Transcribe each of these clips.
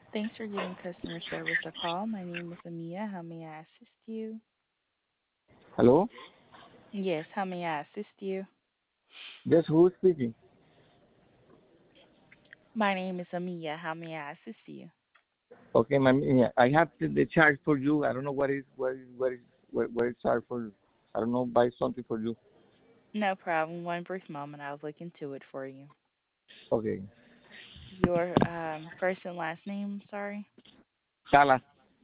Thanks for giving customer service a call. My name is Amia. How may I assist you? Hello? Yes, how may I assist you? Yes, who is speaking? My name is Amia. How may I assist you? Okay, yeah, I have the charge for you. I don't know what is charge for you. I don't know buy something for you. No problem. One brief moment. I'll look into it for you. Okay. Your first and last name, sorry. Salas.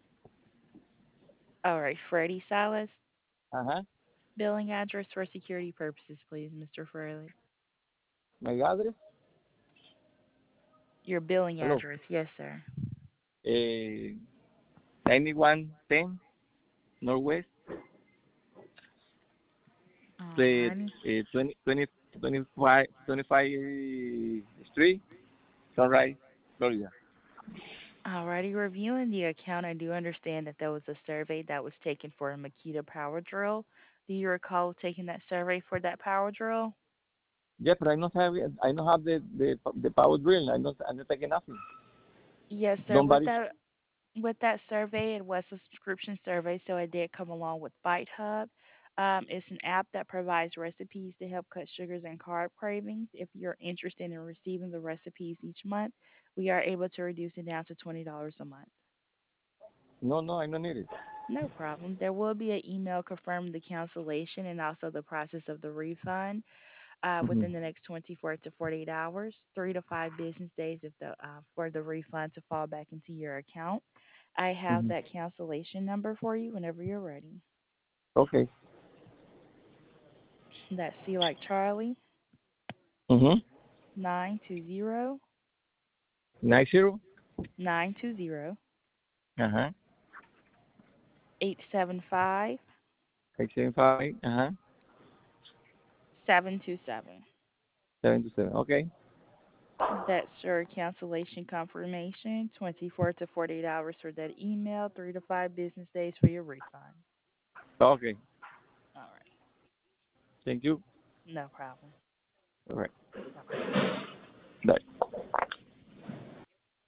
All right, Freddie Salas. Uh-huh. Billing address for security purposes, please, Mr. Freddie. My address? Your billing Hello. address, yes, sir. 9110 Northwest, the Alrighty. 25 Street, Sunrise, Florida. Alrighty, reviewing the account, I do understand that there was a survey that was taken for a Makita power drill. Do you recall taking that survey for that power drill? Yeah, but I don't have the power drill. I'm not taking nothing. Yes, sir. Somebody. With that survey, it was a subscription survey, so it did come along with Bite Hub. It's an app that provides recipes to help cut sugars and carb cravings. If you're interested in receiving the recipes each month, we are able to reduce it down to $20 a month. No, no, I don't need it. No problem. There will be an email confirming the cancellation and also the process of the refund Hmm. within the next 24 to 48 hours, 3 to 5 business days for the refund to fall back into your account. I have Hmm. that cancellation number for you whenever you're ready. Okay. That's C like Charlie, Mm-hmm. 920 90. 920 Uh-huh. 875 875. Uh-huh. 727. 727. Okay. That's your cancellation confirmation, 24 to 48 hours for that email, 3 to 5 business days for your refund. Okay. All right. Thank you. No problem. All right. Bye bye. Bye.